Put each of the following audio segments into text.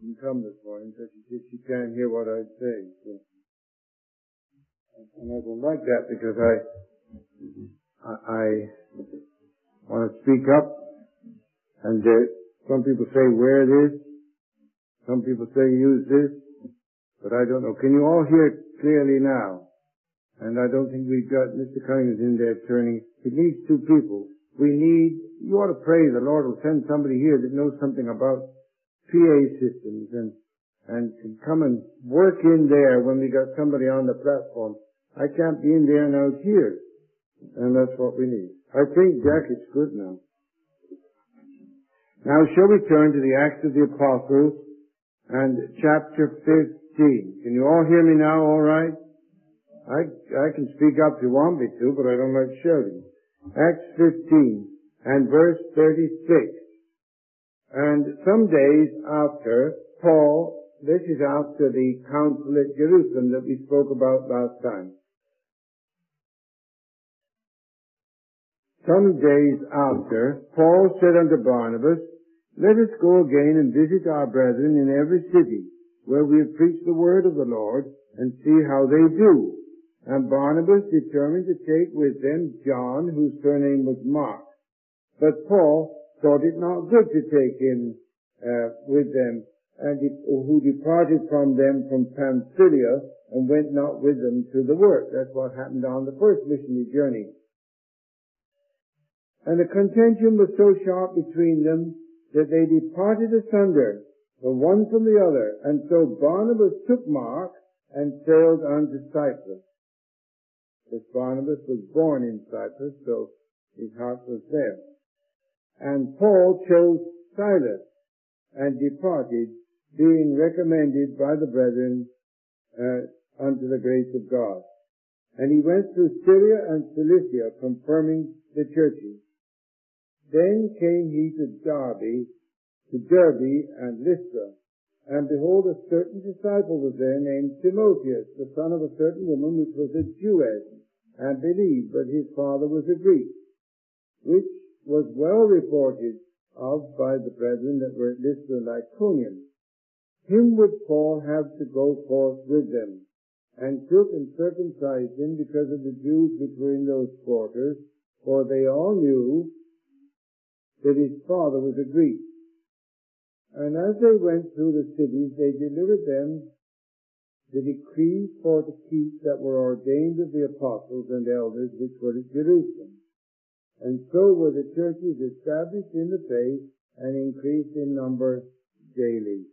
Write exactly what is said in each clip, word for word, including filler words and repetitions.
didn't come this morning because she said she can't hear what I say. So, and I don't like that because I, I, I want to speak up, and there, some people say wear this, some people say use this, but I don't know. Can you all hear clearly now? And I don't think we've got Mister Cunningham's in there turning. It needs two people. We need, you ought to pray the Lord will send somebody here that knows something about P A systems and, and can come and work in there when we got somebody on the platform. I can't be in there and out here. And that's what we need. I think, Jack, it's good now. Now, shall we turn to the Acts of the Apostles and chapter fifteen? Can you all hear me now all right? I, I can speak up if you want me to, but I don't like shouting. Acts fifteen and verse thirty-six. And some days after, Paul, this is after the council at Jerusalem that we spoke about last time. Some days after, Paul said unto Barnabas, let us go again and visit our brethren in every city, where we have preached the word of the Lord, and see how they do. And Barnabas determined to take with them John, whose surname was Mark. But Paul thought it not good to take him uh, with them, and he, who departed from them from Pamphylia, and went not with them to the work. That's what happened on the first missionary journey. And the contention was so sharp between them that they departed asunder, the one from the other. And so Barnabas took Mark and sailed unto Cyprus. Because Barnabas was born in Cyprus, so his heart was there. And Paul chose Silas and departed, being recommended by the brethren uh, unto the grace of God. And he went through Syria and Cilicia, confirming the churches. Then came he to Derbe, to Derbe and Lystra. And behold, a certain disciple was there named Timotheus, the son of a certain woman which was a Jewess, and believed, but his father was a Greek, which was well reported of by the brethren that were at Lystra and Iconium. Him would Paul have to go forth with them, and took and circumcised him because of the Jews which were in those quarters, for they all knew that his father was a Greek. And as they went through the cities, they delivered them the decrees for to keep that were ordained of the apostles and elders which were at Jerusalem. And so were the churches established in the faith and increased in number daily.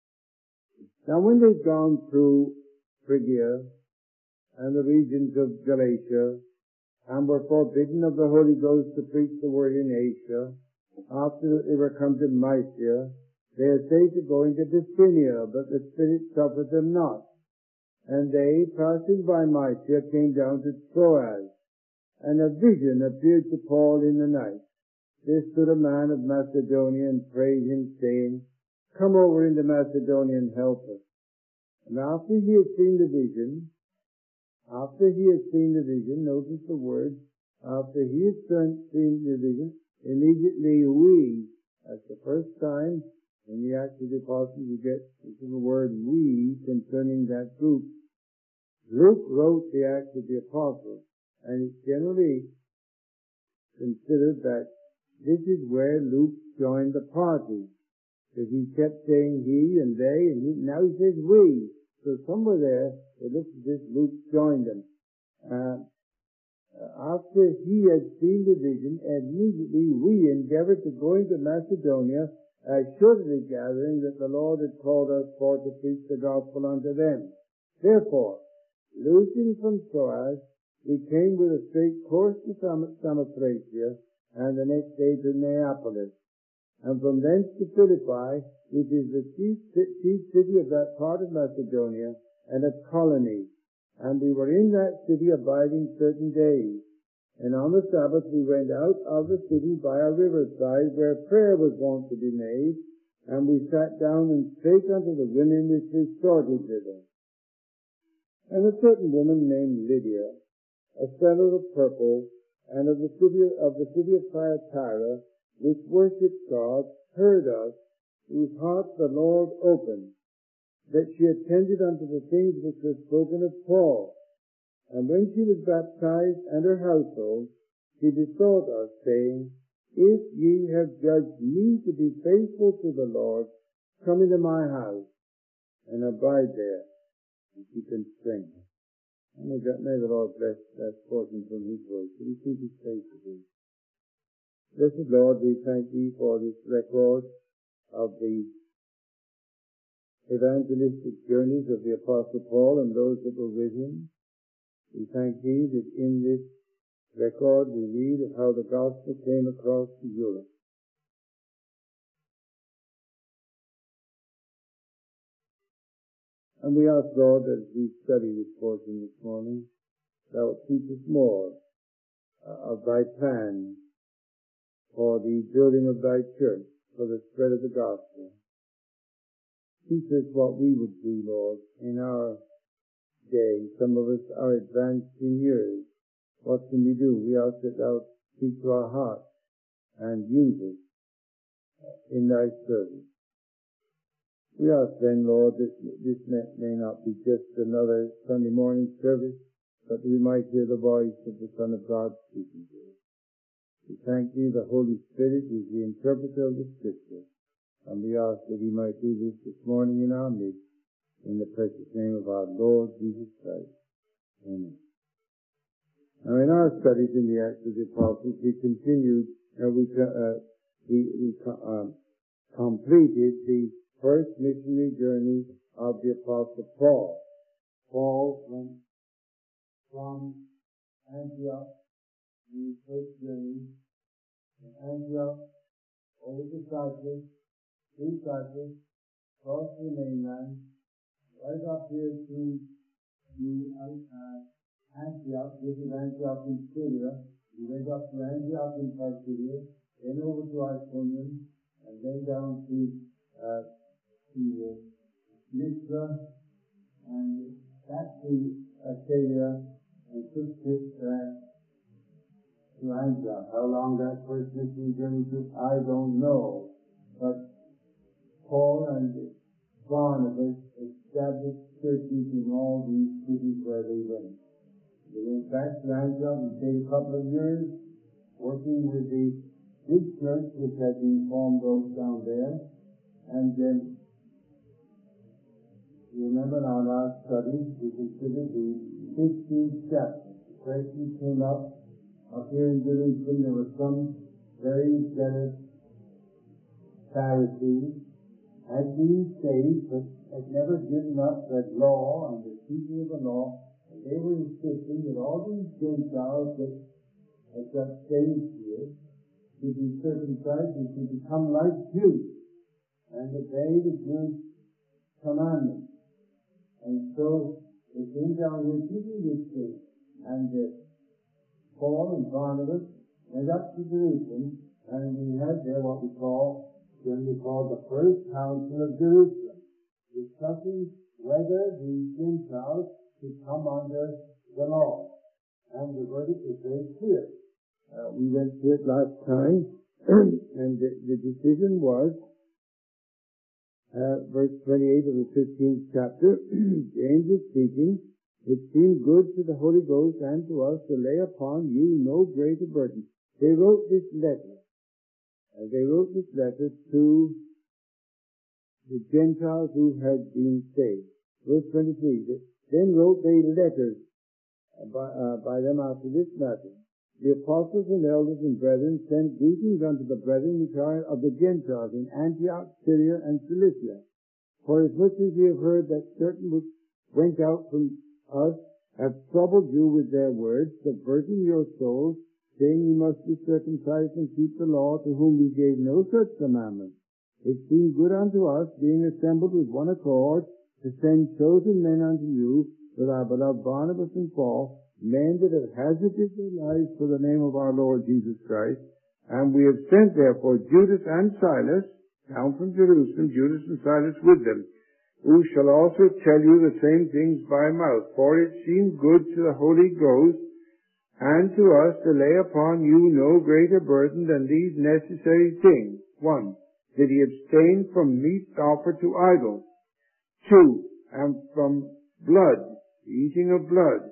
Now when they'd gone through Phrygia and the regions of Galatia, and were forbidden of the Holy Ghost to preach the word in Asia, after they were come to Mysia, they essayed to go into Bithynia, but the Spirit suffered them not. And they, passing by Mysia, came down to Troas. And a vision appeared to Paul in the night. There stood a man of Macedonia and prayed him, saying, come over into Macedonia and help us. And after he had seen the vision, after he had seen the vision, notice the word, after he had seen the vision, immediately we, that's the first time in the Acts of the Apostles you get this little word we concerning that group. Luke wrote the Acts of the Apostles, and it's generally considered that this is where Luke joined the party. Because he kept saying he and they, and he, now he says we. So somewhere there, they looked at this, Luke joined them. Uh, after he had seen the vision, immediately we endeavored to go into Macedonia, assuredly gathering that the Lord had called us forth to preach the gospel unto them. Therefore, loosing from Troas, we came with a straight course to Samothracia, and the next day to Neapolis, and from thence to Philippi, which is the chief, chief city of that part of Macedonia, and a colony. And we were in that city abiding certain days. And on the Sabbath we went out of the city by a riverside, where prayer was wont to be made, and we sat down and spake unto the women which resorted thither. And a certain woman named Lydia, a seller of purple, and of the city of the city of Thyatira, which worshipped God, heard us, whose heart the Lord opened, that she attended unto the things which were spoken of Paul. And when she was baptized and her household, she besought us, saying, If ye have judged me to be faithful to the Lord, come into my house, and abide there, and keep in strength. And may, God, may the Lord bless that portion from his word. Can you keep his face with thee? Blessed Lord, we thank thee for this record of the evangelistic journeys of the Apostle Paul and those that were with him. We thank thee that in this record we read of how the gospel came across to Europe. And we ask, Lord, that as we study this portion this morning, thou wilt teach us more uh, of thy plan for the building of thy church, for the spread of the gospel. Teach us what we would do, Lord, in our day. Some of us are advanced in years. What can we do? We ask that thou speak to our hearts and use us in thy service. We ask then, Lord, that this may not be just another Sunday morning service, but that we might hear the voice of the Son of God speaking to us. We thank thee, the Holy Spirit is the interpreter of the Scripture, and we ask that he might do this this morning in our midst, in the precious name of our Lord Jesus Christ. Amen. Now, in our studies in the Acts of the Apostles, we continued, uh, we, uh, we, we uh, completed the first missionary journey of the Apostle Paul. Paul went from Antioch, the first journey, from Antioch over to Cyprus, through Cyprus, across the mainland, right up here to the uh, Antioch. This is Antioch in Syria. We went up to Antioch in Pisidia, then over to Iconium, and then down to uh, to Lystra, and back to Achaia, and took it uh, to Antioch. How long that first missionary journey took, I don't know. But Paul and Barnabas established churches in all these cities where they went. They went back to Antioch and stayed a couple of years working with the big church which had been formed those down there. And then you remember in our last study, we considered the fifteenth chapter. The question came up, up here in Jerusalem, there were some very zealous Pharisees, had been saved, but had never given up the law and the teaching of the law. And they were insisting that all these Gentiles that had got saved here should be circumcised and should become like Jews and obey the Jews' commandments. And so they came down here teaching this thing. And uh, Paul and Barnabas went up to Jerusalem, and we had there what we call, generally called the First Council of Jerusalem, discussing whether the Gentiles should come under the law. And the verdict is very clear. Uh, we went through it last time, and the, the decision was, Uh, verse twenty-eight of the fifteenth chapter, James is speaking, it seemed good to the Holy Ghost and to us to lay upon you no greater burden. They wrote this letter. Uh, they wrote this letter to the Gentiles who had been saved. Verse twenty-three, then wrote they letters uh, by, uh, by them after this matter. The apostles and elders and brethren send greetings unto the brethren which are of the Gentiles in Antioch, Syria, and Cilicia. For as much as ye have heard that certain which went out from us have troubled you with their words, subverting your souls, saying ye must be circumcised and keep the law, to whom we gave no such commandment. It seemed good unto us, being assembled with one accord, to send chosen men unto you, with our beloved Barnabas and Paul, men that have hazarded their lives for the name of our Lord Jesus Christ. And we have sent therefore Judas and Silas, down from Jerusalem, Judas and Silas with them, who shall also tell you the same things by mouth. For it seemed good to the Holy Ghost and to us to lay upon you no greater burden than these necessary things. One, that he abstain from meat offered to idols. Two, and from blood, the eating of blood.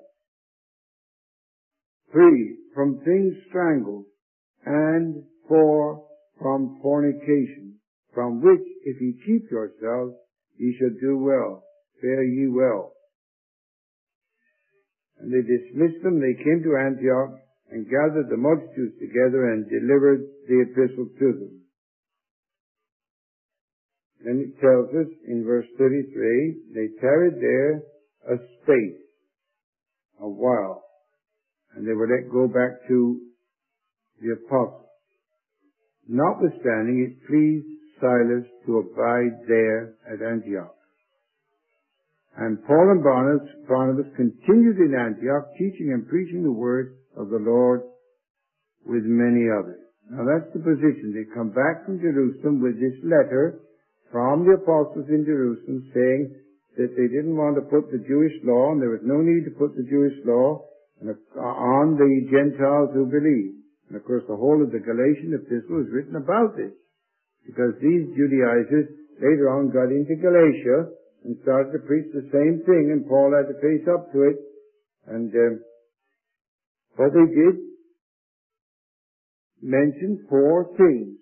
Three, from things strangled. And four, from fornication, from which, if ye keep yourselves, ye shall do well, fare ye well. And they dismissed them. They came to Antioch and gathered the multitudes together and delivered the epistle to them. Then it tells us in verse thirty-three, they tarried there a space, a while, and they were let go back to the apostles. Notwithstanding, it pleased Silas to abide there at Antioch. And Paul and Barnabas, Barnabas continued in Antioch, teaching and preaching the word of the Lord with many others. Now that's the position. They come back from Jerusalem with this letter from the apostles in Jerusalem saying that they didn't want to put the Jewish law, and there was no need to put the Jewish law on the Gentiles who believe. And of course the whole of the Galatian epistle is written about this, because these Judaizers later on got into Galatia and started to preach the same thing, and Paul had to face up to it. And um, what they did mention four things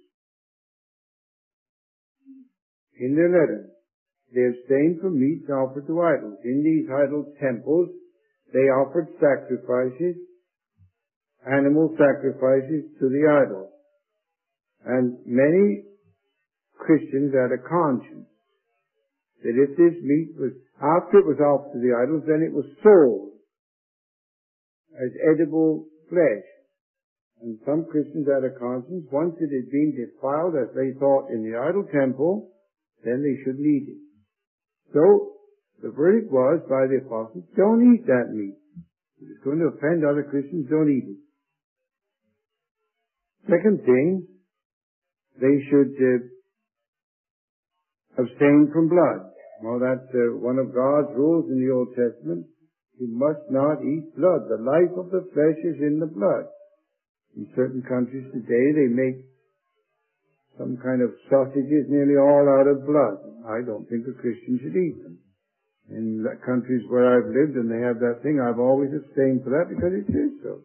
in their letter. They abstained from meats offered to idols. In these idol temples, they offered sacrifices, animal sacrifices to the idols. And many Christians had a conscience that if this meat was, after it was offered to the idols, then it was sold as edible flesh. And some Christians had a conscience, once it had been defiled, as they thought, in the idol temple, then they shouldn't eat it. So, the verdict was by the apostles, don't eat that meat. If it's going to offend other Christians, don't eat it. Second thing, they should uh, abstain from blood. Well, that's uh, one of God's rules in the Old Testament. You must not eat blood. The life of the flesh is in the blood. In certain countries today, they make some kind of sausages nearly all out of blood. I don't think a Christian should eat them. In the countries where I've lived and they have that thing, I've always abstained for that because it is so.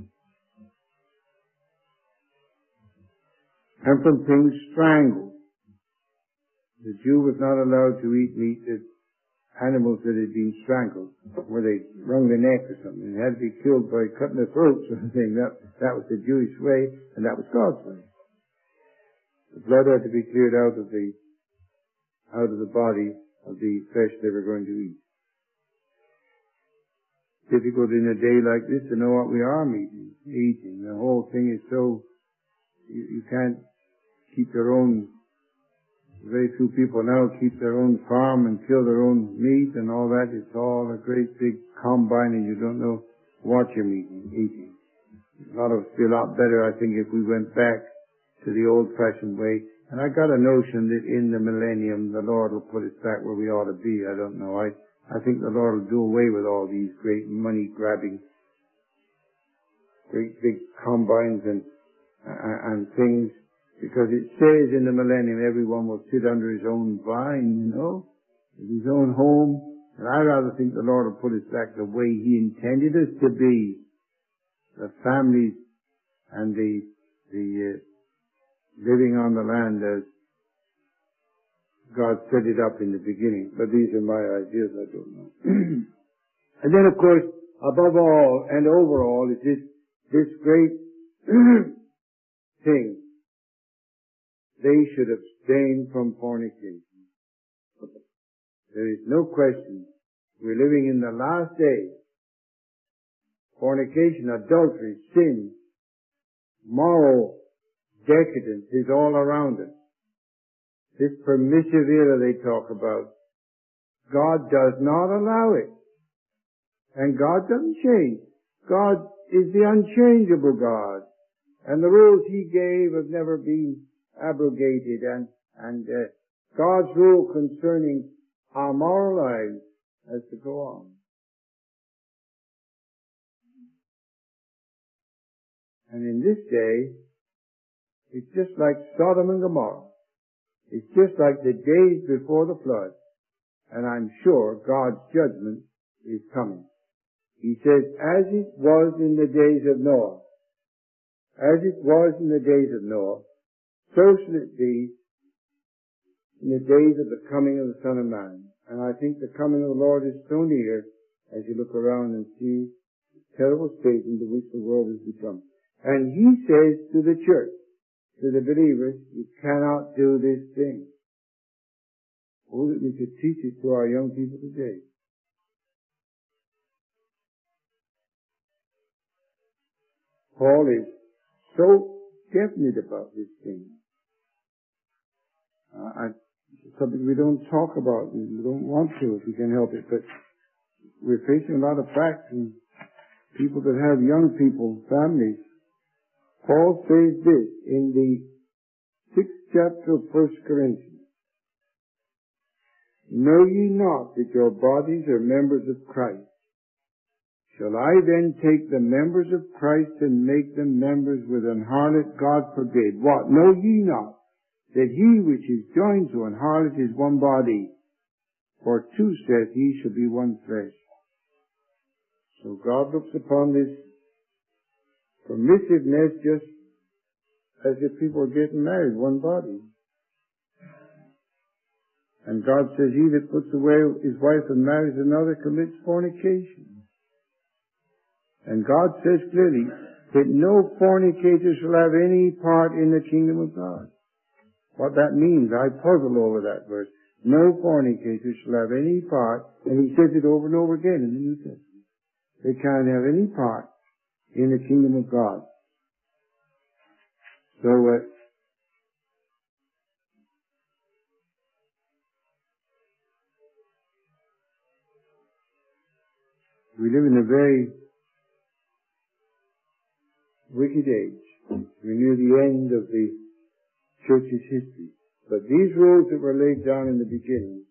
And from things strangled. The Jew was not allowed to eat meat that animals that had been strangled, where they wrung the neck or something. It had to be killed by cutting their throats or something. That, that was the Jewish way, and that was God's way. The blood had to be cleared out of the out of the body of the flesh they were going to eat. Difficult in a day like this to know what we are eating. Eating. The whole thing is so, you, you can't keep your own, very few people now keep their own farm and kill their own meat and all that. It's all a great big combine and you don't know what you're eating. eating. A lot of us feel a lot better, I think, if we went back to the old-fashioned way. And I got a notion that in the millennium the Lord will put us back where we ought to be. I don't know. I, I think the Lord will do away with all these great money-grabbing, great big combines and, uh, and things, because it says in the millennium everyone will sit under his own vine, you know, in his own home. And I rather think the Lord will put us back the way He intended us to be. The families and the, the, uh, living on the land as God set it up in the beginning. But these are my ideas, I don't know. And then, of course, above all and over all is this, this great thing. They should abstain from fornication. There is no question. We're living in the last days. Fornication, adultery, sin, moral decadence is all around us. This permissive era they talk about, God does not allow it. And God doesn't change. God is the unchangeable God. And the rules He gave have never been abrogated. And, and uh, God's rule concerning our moral lives has to go on. And in this day, it's just like Sodom and Gomorrah. It's just like the days before the flood, and I'm sure God's judgment is coming. He says, as it was in the days of Noah, as it was in the days of Noah, so shall it be in the days of the coming of the Son of Man. And I think the coming of the Lord is so near as you look around and see the terrible state into which the world has become. And he says to the church, to the believers, you cannot do this thing. Oh, that we could teach it to our young people today. Paul is so definite about this thing. Uh, I, it's something we don't talk about. We don't want to if we can help it. But we're facing a lot of facts and people that have young people, families. Paul says this in the sixth chapter of First Corinthians. Know ye not that your bodies are members of Christ? Shall I then take the members of Christ and make them members with an harlot? God forbid. What? Know ye not that he which is joined to an harlot is one body? For two, saith he, shall be one flesh. So God looks upon this permissiveness just as if people are getting married, one body. And God says, he that puts away his wife and marries another commits fornication. And God says clearly that no fornicator shall have any part in the kingdom of God. What that means, I puzzle over that verse. No fornicator shall have any part, and he says it over and over again in the New Testament. They can't have any part in the kingdom of God. So, uh, we live in a very wicked age. We're near the end of the church's history. But these rules that were laid down in the beginning,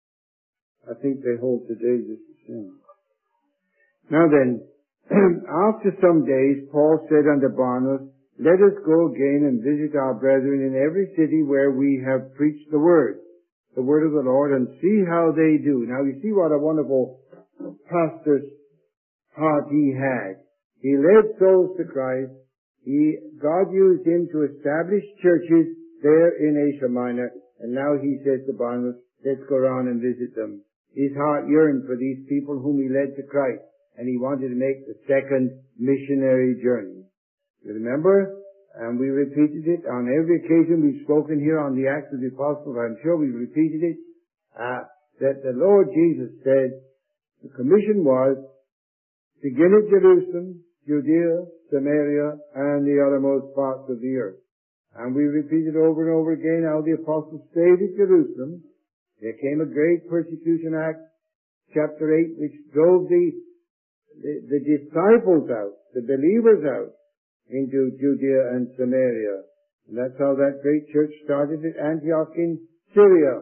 I think they hold today just the same. Now then, after some days, Paul said unto Barnabas, let us go again and visit our brethren in every city where we have preached the word, the word of the Lord, and see how they do. Now you see what a wonderful pastor's heart he had. He led souls to Christ. He, God used him to establish churches there in Asia Minor, and now he says to Barnabas, let's go around and visit them. His heart yearned for these people whom he led to Christ, and he wanted to make the second missionary journey. You remember? And we repeated it on every occasion we've spoken here on the Acts of the Apostles. I'm sure we've repeated it, uh, that the Lord Jesus said the commission was begin at Jerusalem, Judea, Samaria, and the uttermost parts of the earth. And we repeated over and over again how the apostles stayed at Jerusalem. There came a great persecution act, chapter eight, which drove the, the, the disciples out, the believers out, into Judea and Samaria. And that's how that great church started at Antioch in Syria.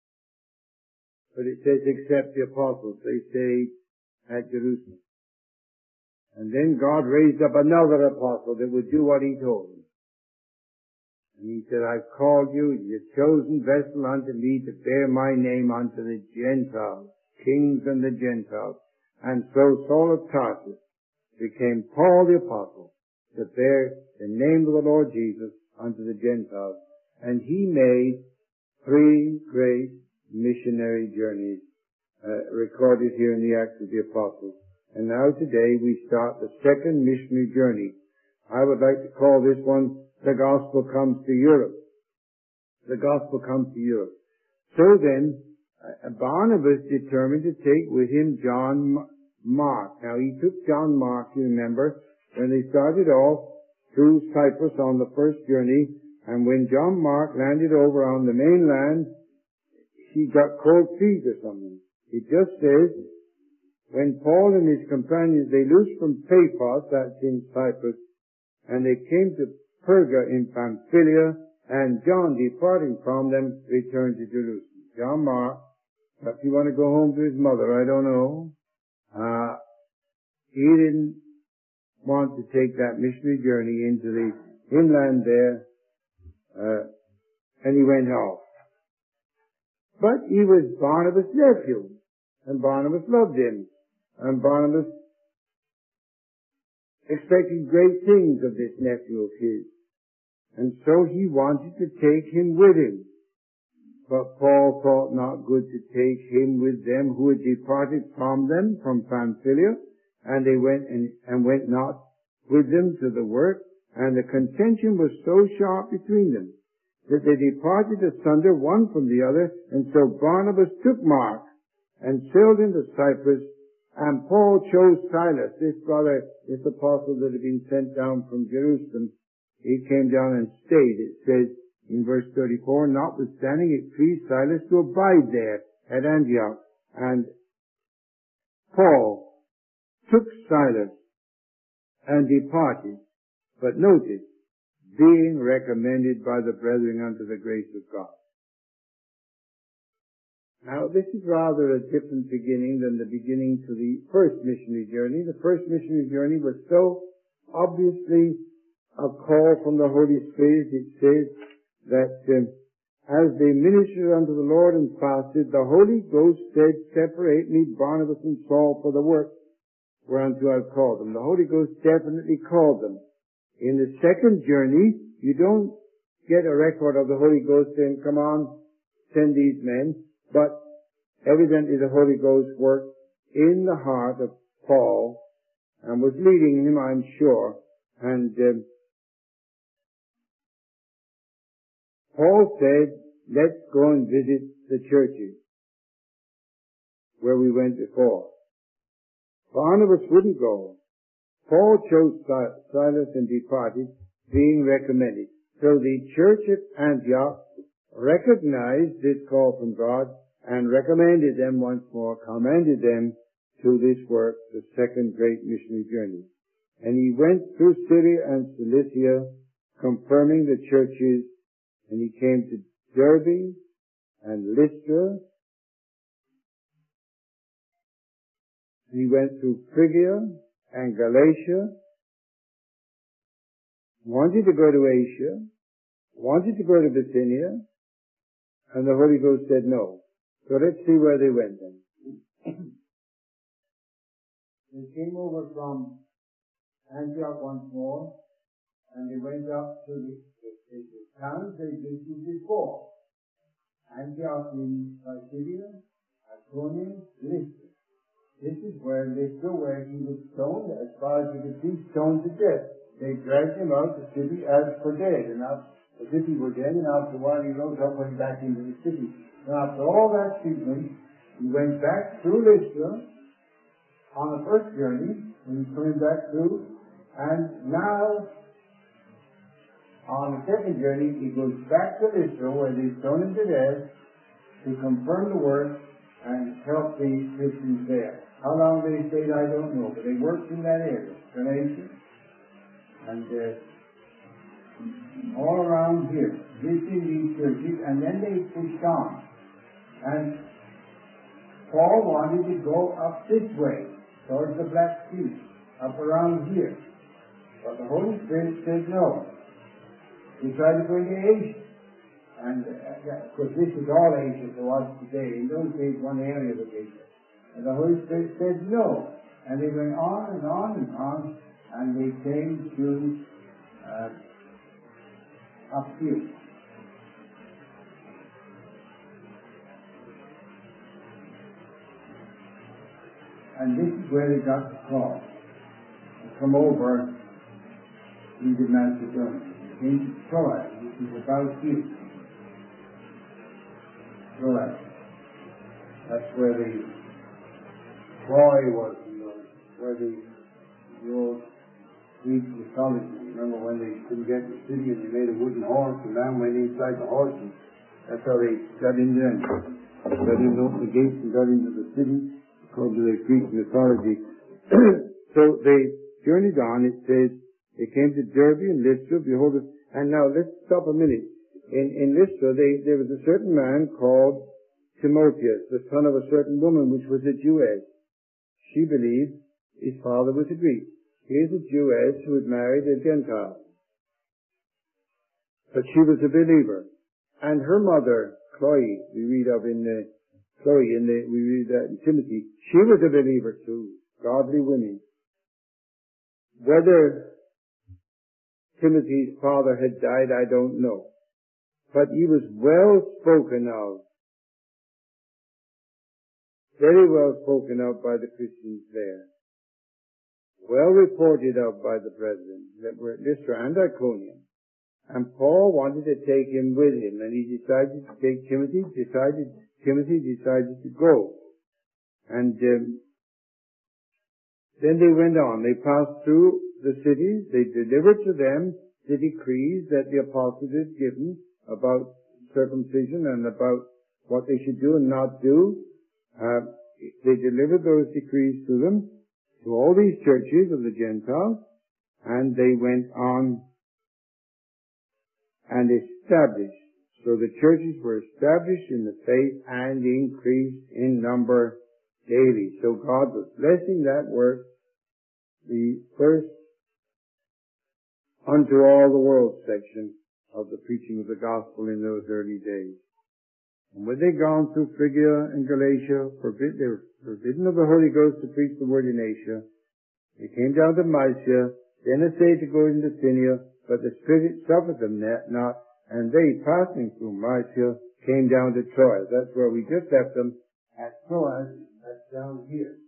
But it says, except the apostles, they stayed at Jerusalem. And then God raised up another apostle that would do what he told him. And he said, I've called you, your chosen vessel unto me to bear my name unto the Gentiles, kings and the Gentiles. And so Saul of Tarsus became Paul the apostle to bear the name of the Lord Jesus unto the Gentiles. And he made three great missionary journeys uh, recorded here in the Acts of the Apostles. And now today we start the second missionary journey. I would like to call this one, The Gospel Comes to Europe. The Gospel Comes to Europe. So then, uh, Barnabas determined to take with him John Mark. Now he took John Mark, you remember, when they started off through Cyprus on the first journey, and when John Mark landed over on the mainland, he got cold feet or something. It just says, when Paul and his companions, they loosed from Paphos, that's in Cyprus, and they came to Perga in Pamphylia, and John, departing from them, returned to Jerusalem. John Mark, perhaps he wanted to go home to his mother, I don't know. Uh, he didn't want to take that missionary journey into the inland there, uh, and he went off. But he was Barnabas' nephew, and Barnabas loved him, and Barnabas expected great things of this nephew of his, and so he wanted to take him with him. But Paul thought not good to take him with them who had departed from them, from Pamphylia, and they went and, and went not with them to the work, and the contention was so sharp between them that they departed asunder one from the other, and so Barnabas took Mark and sailed into Cyprus, and Paul chose Silas, this brother, this apostle that had been sent down from Jerusalem. He came down and stayed, it says in verse thirty-four, notwithstanding it pleased Silas to abide there at Antioch. And Paul took Silas and departed, but notice, being recommended by the brethren unto the grace of God. Now, this is rather a different beginning than the beginning to the first missionary journey. The first missionary journey was so obviously a call from the Holy Spirit. It says that um, as they ministered unto the Lord and fasted, the Holy Ghost said, separate me, Barnabas and Saul, for the work whereunto I've called them. The Holy Ghost definitely called them. In the second journey, you don't get a record of the Holy Ghost saying, come on, send these men. But evidently the Holy Ghost worked in the heart of Paul and was leading him, I'm sure. And um, Paul said, let's go and visit the churches where we went before. Barnabas wouldn't go. Paul chose Silas and departed, being recommended. So the church at Antioch recognized this call from God and recommended them once more, commended them to this work, the second great missionary journey. And he went through Syria and Cilicia, confirming the churches, and he came to Derbe and Lystra, and he went through Phrygia and Galatia, wanted to go to Asia, wanted to go to Bithynia, and the Holy Ghost said no. So let's see where they went then. They came over from Antioch once more, and they went up to the, the, the, the towns they visited before. Antioch in Pisidia, Iconium, Lystra. This is where Lystra, where he was stoned, as far as you could see, stoned to death. They dragged him out of the city as for dead, and now as if he were dead, and after a while he rose up, went back into the city. And after all that treatment, he went back through Lystra on the first journey, when he's coming back through, and now on the second journey, he goes back to Lystra, where they stoned him to death, to confirm the work and help the Christians there. How long they stayed, I don't know, but they worked in that area, Galatia, and uh, all around here, visiting these churches, and then they pushed on. And Paul wanted to go up this way, towards the Black Sea, up around here. But the Holy Spirit said no. He tried to go into Asia. And, uh, of course, this is all Asia to us today. In those days, one area of Asia. And the Holy Spirit said no. And they went on and on and on, and they came to uh, up here. And this is where they got the call to come over into Macedonia. They came to Troas, which is about here. Troas. That's where the Troy was, you know, where the, the old Greek mythology. Remember when they couldn't get in the city and they made a wooden horse, and man went inside the horse, and that's how they got in there and got in, opened the gates and got into the city. According to the Greek mythology. So they journeyed on, it says, they came to Derbe and Lystra, behold, and now let's stop a minute. In, in Lystra, they, there was a certain man called Timotheus, the son of a certain woman, which was a Jewess. She believed his father was a Greek. Here's a Jewess who had married a Gentile. But she was a believer. And her mother Chloe, we read of in the, Chloe, in the, we read that in Timothy. She was a believer too. Godly women. Whether Timothy's father had died, I don't know. But he was well spoken of. Very well spoken of by the Christians there. Well reported of by the brethren that were at Lystra and Iconium. And Paul wanted to take him with him, and he decided to take Timothy, decided, Timothy decided to go. And um, then they went on. They passed through the cities. They delivered to them the decrees that the apostles had given about circumcision and about what they should do and not do. Uh, they delivered those decrees to them, to all these churches of the Gentiles, and they went on and established. So the churches were established in the faith and increased in number daily. So God was blessing that work, the first unto all the world section of the preaching of the gospel in those early days. And when they gone through Phrygia and Galatia, forbid, they were forbidden of the Holy Ghost to preach the word in Asia. They came down to Mysia, then essayed to go into Bithynia, but the Spirit suffered them not, and they, passing through Mysia, came down to Troas. That's where we just left them, at Troas. That's down here.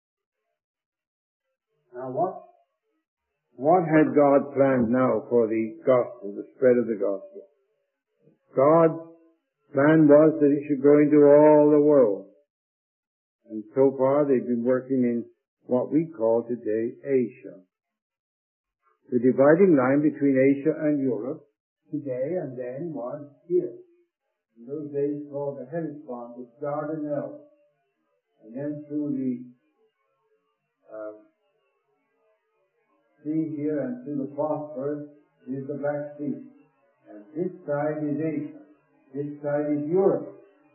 Now what, what had God planned now for the gospel, the spread of the gospel? God's plan was that it should go into all the world. And so far they've been working in what we call today Asia. The dividing line between Asia and Europe today and then was here. In those days called the Hellespont, the Dardanelles. And then through the uh, sea here and through the Bosphorus is the Black Sea. And this side is Asia. This side is Europe.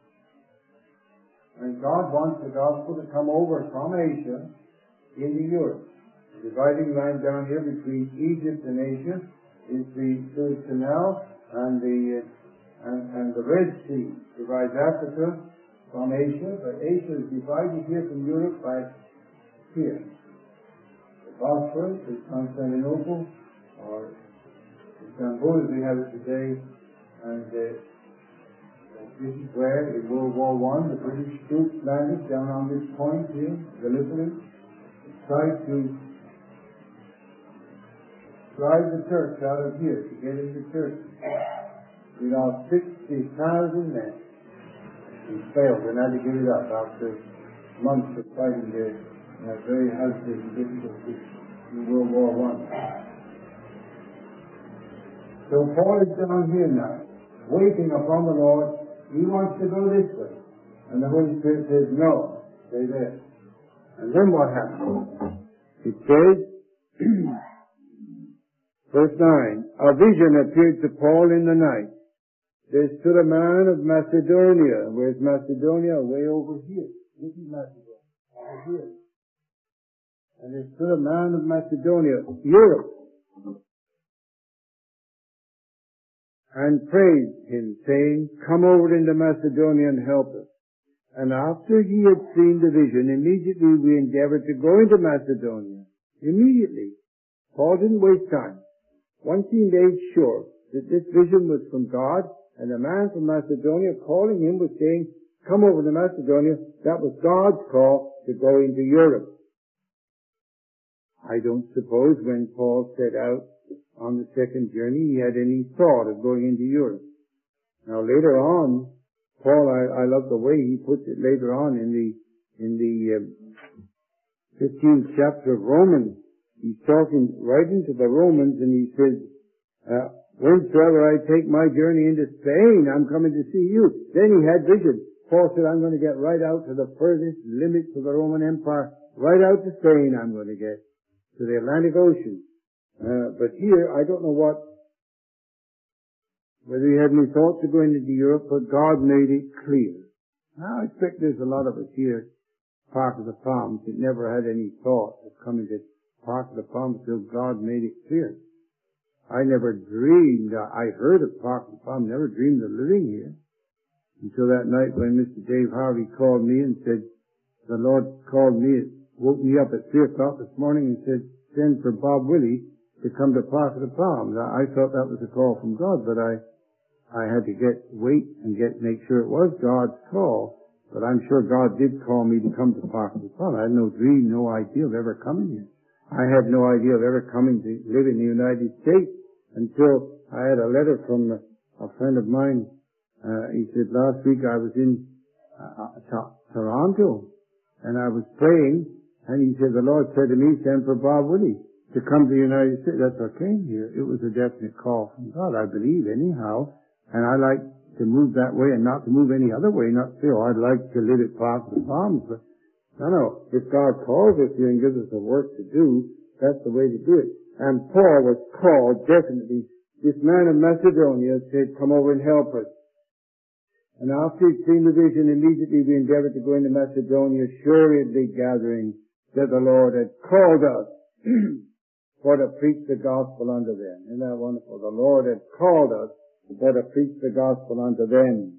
And God wants the gospel to come over from Asia into Europe. The dividing line down here between Egypt and Asia is the Suez Canal, and the uh, and, and the Red Sea divides Africa from Asia, but Asia is divided here from Europe by here. The Bosphorus is Constantinople, or Istanbul as we have it today, and uh, this is where in World War One the British troops landed down on this point here, Gallipoli, tried to drive the Turks out of here to get into Turkey. We lost sixty thousand men. We failed and had to give it up after months of fighting there in a very hazardous and difficult in World War One. So Paul is down here now, waiting upon the Lord. He wants to go this way. And the Holy Spirit says, no, stay there. And then what happens? It says, verse nine, a vision appeared to Paul in the night. There stood a man of Macedonia. Where's Macedonia? Way over here. This is Macedonia. Over here. And there stood a man of Macedonia, Europe, and praised him, saying, come over into Macedonia and help us. And after he had seen the vision, immediately we endeavored to go into Macedonia. Immediately. Paul didn't waste time. Once he made sure that this vision was from God, and the man from Macedonia calling him was saying, come over to Macedonia, that was God's call to go into Europe. I don't suppose when Paul set out on the second journey he had any thought of going into Europe. Now later on, Paul, I, I love the way he puts it later on in the in the uh, fifteenth chapter of Romans. He's talking right into the Romans, and he says, uh, whensoever I take my journey into Spain, I'm coming to see you. Then he had vision. Paul said, I'm going to get right out to the furthest limits of the Roman Empire. Right out to Spain I'm going to get. To the Atlantic Ocean. Uh, but here, I don't know what, whether he had any thoughts of going into Europe, but God made it clear. Now, I expect there's a lot of us here, Park of the Palms, that never had any thought of coming to Park of the Palms until God made it clear. I never dreamed, I heard of Park of the Palms, never dreamed of living here. until that night when Mister Dave Harvey called me and said, the Lord called me, woke me up at three o'clock this morning and said, send for Bob Willie to come to Park of the Palms. I, I thought that was a call from God, but I, I had to get, wait and get, make sure it was God's call. But I'm sure God did call me to come to Park of the Palms. I had no dream, no idea of ever coming here. I had no idea of ever coming to live in the United States until I had a letter from a, a friend of mine. Uh, he said, last week I was in uh, to- Toronto and I was praying, and he said, the Lord said to me, send for Bob Willie to come to the United States. That's what came here. It was a definite call from God, I believe, anyhow. And I like to move that way and not to move any other way, not feel I'd like to live at Park of the Palms, but no, no. If God calls us here and gives us a work to do, that's the way to do it. And Paul was called, definitely. This man of Macedonia said, come over and help us. And after he'd seen the vision, immediately we endeavored to go into Macedonia, assuredly gathering that the Lord had called us for to preach the gospel unto them. Isn't that wonderful? The Lord had called us for to preach the gospel unto them.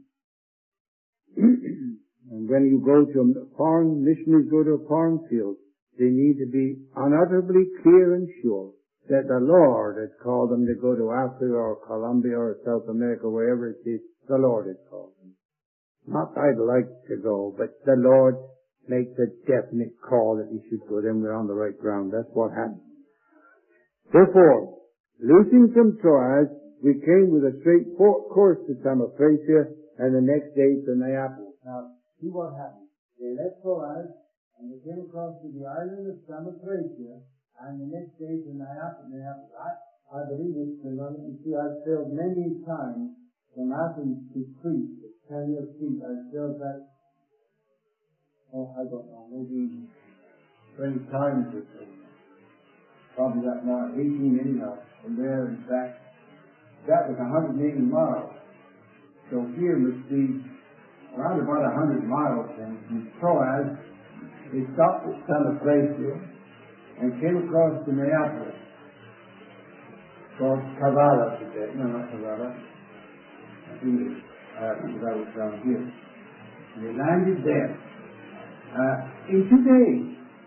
And when you go to a foreign, missionaries go to a foreign field, they need to be unutterably clear and sure that the Lord has called them to go to Africa or Colombia or South America, wherever it is, the Lord has called them. Not I'd like to go, but the Lord makes a definite call that we should go, then we're on the right ground. That's what happened. Therefore, loosing from Troas, we came with a straight course to Samothracia, and the next day to Neapolis. Now, see what happened. They left Troas, and they came across to the island of Samothracia, and the next day to Neapolis. I, I believe it's the one, you see, I've sailed many times from Athens to Crete, ten years Crete. I've sailed that, oh, I don't know, maybe twenty times or so. Probably that now, eighteen anyhow, from there, in fact. That was one hundred eighty miles. So here must be around about one hundred miles from, from Troas. They stopped at Samothracia and came across to Neapolis. Called Kavala today. No, not Kavala. I think it's, uh, that was down here. And they landed there. Uh, in two days.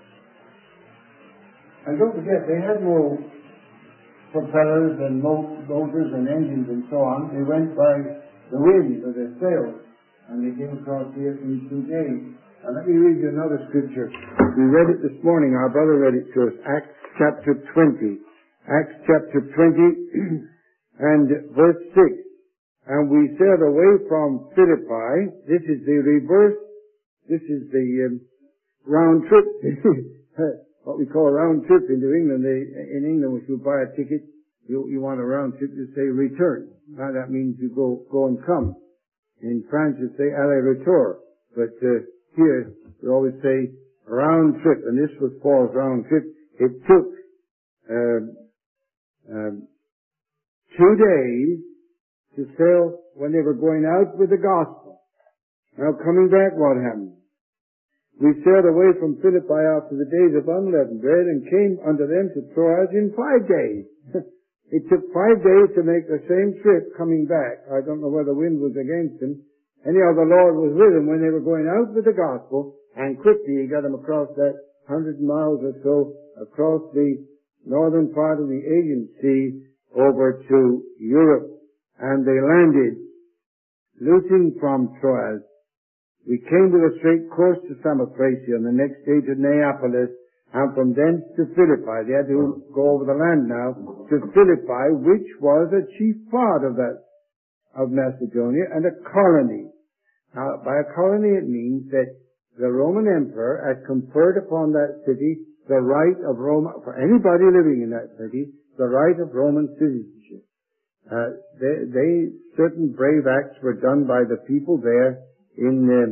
And don't forget, they had no propellers and motors and engines and so on. They went by the wind of their sails, and they came across here in two days. Now let me read you another scripture. We read it this morning. Our brother read it to us. Acts chapter twenty. Acts chapter twenty and verse six. And we sailed away from Philippi. This is the reverse. This is the um, round trip. What we call a round trip into England. They, in England, if you buy a ticket, you, you want a round trip, you say return. Now that means you go, go and come. In France, you say aller retour. But, uh, here, you always say round trip. And this was Paul's round trip. It took, um, um, two days to sail when they were going out with the gospel. Now coming back, what happened? We sailed away from Philippi after the days of unleavened bread and came unto them to Troas in five days. It took five days to make the same trip coming back. I don't know whether the wind was against them. Anyhow, the Lord was with them when they were going out with the gospel, and quickly He got them across that hundred miles or so, across the northern part of the Aegean Sea over to Europe. And they landed, loosing from Troas. We came with a straight course to Samothracia, and the next day to Neapolis, and from thence to Philippi. They had to go over the land now to Philippi, which was a chief part of that, of Macedonia, and a colony. Now, by a colony it means that the Roman Emperor had conferred upon that city the right of Rome, for anybody living in that city, the right of Roman citizenship. Uh, they, they, certain brave acts were done by the people there in, uh,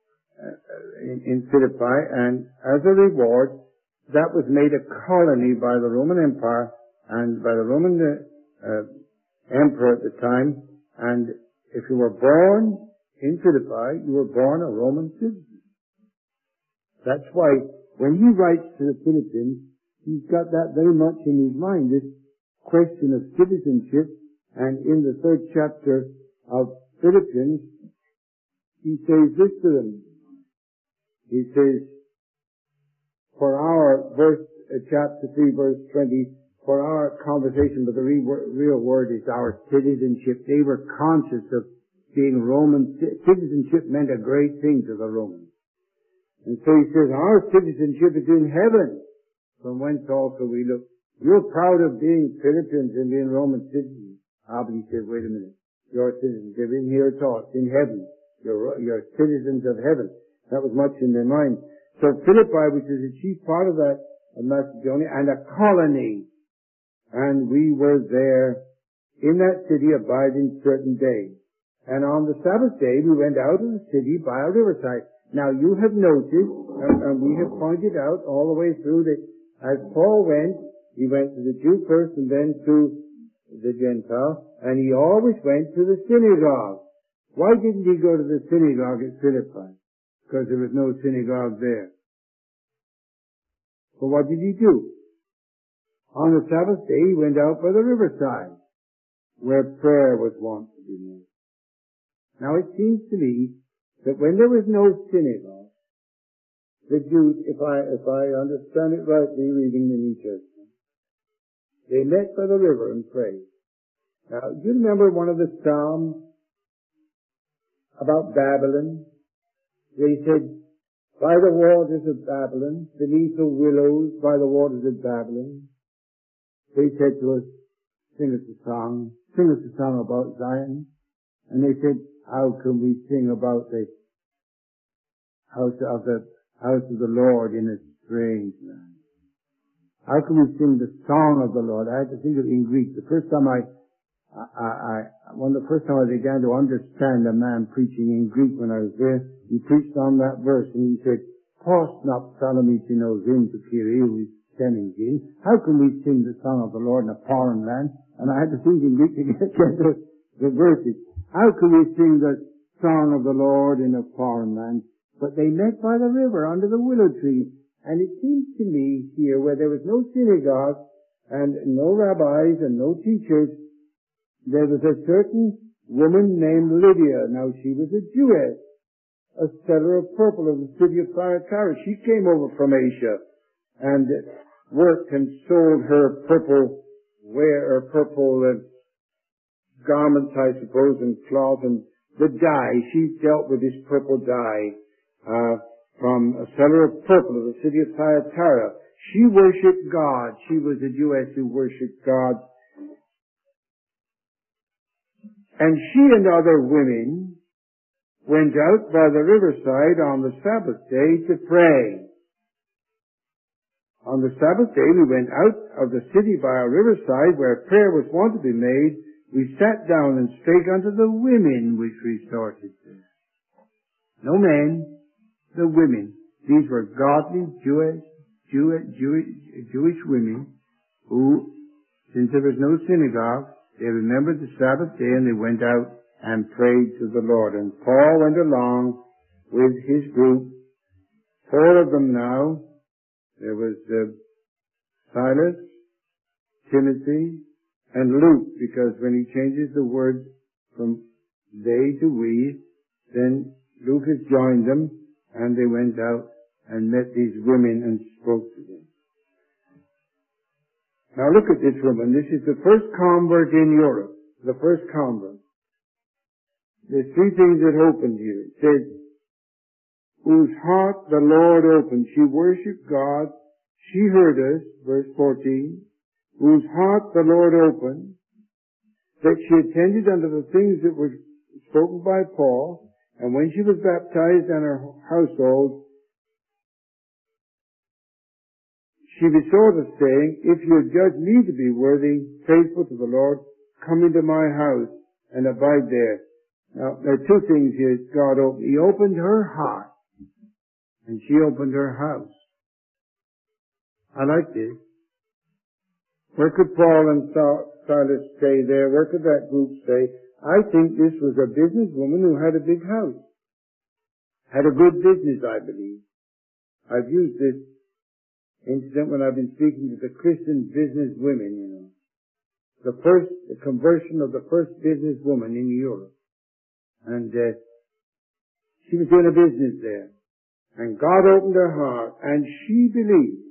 in, in Philippi, and as a reward, that was made a colony by the Roman Empire and by the Roman uh, uh, Emperor at the time. And if you were born in Philippi, you were born a Roman citizen. That's why when he writes to the Philippians, he's got that very much in his mind, this question of citizenship. And in the third chapter of Philippians, he says this to them. He says, for our, verse, uh, chapter three, verse twenty, for our conversation, but the real, real word is our citizenship. They were conscious of being Roman. Citizenship meant a great thing to the Romans. And so he says, our citizenship is in heaven, from whence also we look. You're proud of being Philippians and being Roman citizens. Ah, but he said, wait a minute. Your citizenship isn't here at all. It's in heaven. You're, you're citizens of heaven. That was much in their mind. So Philippi, which is a chief part of that, of Macedonia, and a colony. And we were there in that city abiding certain days. And on the Sabbath day, we went out of the city by a riverside. Now you have noticed, and, and we have pointed out all the way through that as Paul went, he went to the Jew first and then to the Gentile, and he always went to the synagogue. Why didn't he go to the synagogue at Philippi? Because there was no synagogue there. But what did he do? On the Sabbath day, he went out by the riverside, where prayer was wont to be made. Now it seems to me that when there was no synagogue, the Jews, if I, if I understand it rightly, reading the New Testament, they met by the river and prayed. Now, do you remember one of the Psalms about Babylon? They said, by the waters of Babylon, beneath the willows, by the waters of Babylon, they said to us, sing us a song, sing us a song about Zion. And they said, how can we sing about the house of the house of the Lord in a strange land? How can we sing the song of the Lord? I had to think of it in Greek. The first time I, I, I, one of the first time I began to understand a man preaching in Greek when I was there, he preached on that verse and he said, Pos nop salamitinos in to Kyrie Senin. How can we sing the song of the Lord in a foreign land? And I had to think in Greek to get the, the verses. How can we sing the song of the Lord in a foreign land? But they met by the river under the willow tree. And it seems to me here where there was no synagogue and no rabbis and no teachers, there was a certain woman named Lydia. Now she was a Jewess, a seller of purple of the city of Thyatira. She came over from Asia and worked and sold her purple wear, or purple uh, garments, I suppose, and cloth and the dye. She dealt with this purple dye uh, from a seller of purple of the city of Thyatira. She worshipped God. She was a Jewess who worshipped God. And she and other women went out by the riverside on the Sabbath day to pray. On the Sabbath day we went out of the city by a riverside where prayer was wont to be made. We sat down and spake unto the women which resorted there. No men, the women. These were godly Jewish, Jewish, Jewish, Jewish women who, since there was no synagogue, they remembered the Sabbath day and they went out and prayed to the Lord. And Paul went along with his group, four of them now. There was uh, Silas, Timothy, and Luke, because when he changes the word from they to we, then Luke has joined them, and they went out and met these women and spoke to them. Now look at this woman. This is the first convert in Europe. The first convert. There's three things that opened here. It says, whose heart the Lord opened. She worshipped God. She heard us, verse fourteen, whose heart the Lord opened, that she attended unto the things that were spoken by Paul, and when she was baptized and her household, she besought us, saying, if you judge me to be worthy, faithful to the Lord, come into my house and abide there. Now, there are two things here God opened. He opened her heart, and she opened her house. I like this. Where could Paul and Silas stay there? Where could that group stay? I think this was a businesswoman who had a big house. Had a good business, I believe. I've used this incident when I've been speaking to the Christian business women, you know. The first, the conversion of the first businesswoman in Europe. And uh, She was doing a business there. And God opened her heart, and she believed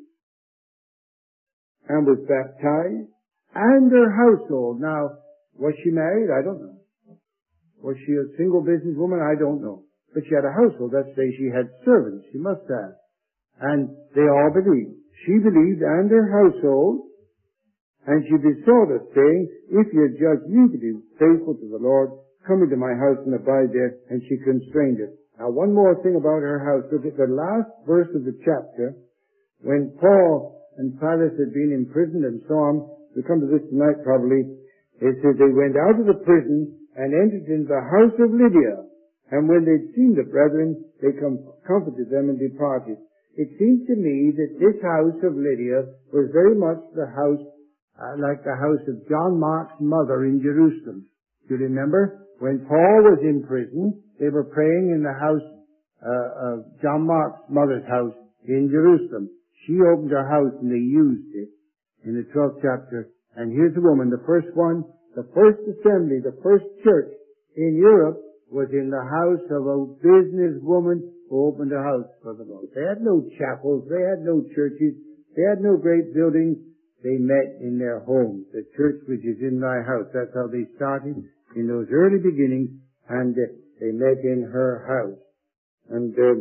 and was baptized, and her household. Now, was she married? I don't know. Was she a single businesswoman? I don't know. But she had a household. Let's say she had servants. She must have. And they all believed. She believed, and her household. And she besought us, saying, if you judge me to be faithful to the Lord, come into my house and abide there. And she constrained it. Now, one more thing about her house. Look at the last verse of the chapter. When Paul and Silas had been imprisoned and so on, we'll come to this tonight probably. It says they went out of the prison and entered into the house of Lydia. And when they'd seen the brethren, they com- comforted them and departed. It seems to me that this house of Lydia was very much the house, uh, like the house of John Mark's mother in Jerusalem. Do you remember? When Paul was in prison, they were praying in the house uh, of John Mark's mother's house in Jerusalem. She opened her house and they used it in the twelfth chapter. And here's a woman, the first one, the first assembly, the first church in Europe was in the house of a businesswoman who opened a house for the Lord. They had no chapels, they had no churches, they had no great buildings. They met in their homes. The church which is in thy house. That's how they started in those early beginnings, and uh, they met in her house. And uh,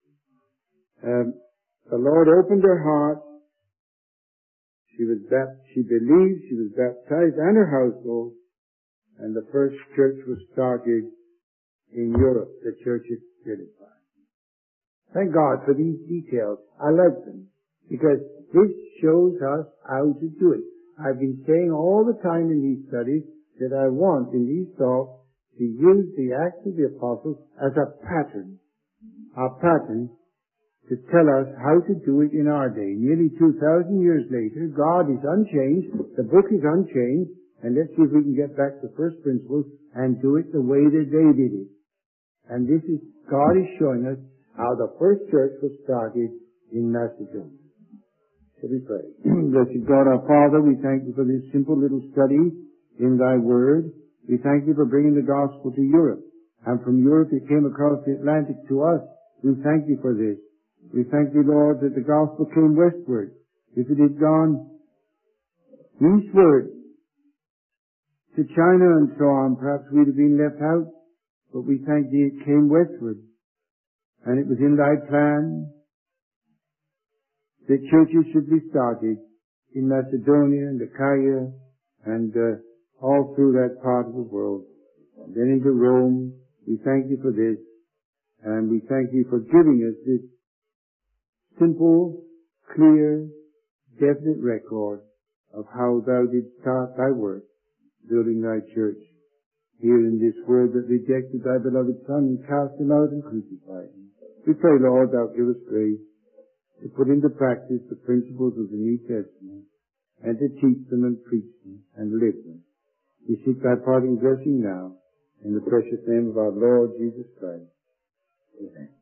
um, the Lord opened her heart. She was bapt- she believed, she was baptized, and her household, and the first church was started in Europe, the church at Philippi. Thank God for these details. I like them, because this shows us how to do it. I've been saying all the time in these studies that I want in these thoughts to use the Acts of the Apostles as a pattern, a pattern to tell us how to do it in our day. Nearly two thousand years later, God is unchanged, the book is unchanged, and let's see if we can get back to first principles and do it the way that they did it. And this is, God is showing us how the first church was started in Macedonia. So we pray. Blessed God our Father, we thank you for this simple little study in thy word. We thank you for bringing the gospel to Europe. And from Europe it came across the Atlantic to us. We thank you for this. We thank you, Lord, that the gospel came westward. If it had gone eastward to China and so on, perhaps we'd have been left out. But we thank thee it came westward. And it was in thy plan that churches should be started in Macedonia and Achaia and uh, all through that part of the world. And then into Rome. We thank you for this. And we thank you for giving us this simple, clear, definite record of how thou didst start thy work, building thy church here in this world that rejected thy beloved Son and cast him out and crucified him. We pray, Lord, thou give us grace to put into practice the principles of the New Testament and to teach them and preach them and live them. We seek thy parting blessing now in the precious name of our Lord Jesus Christ. Amen.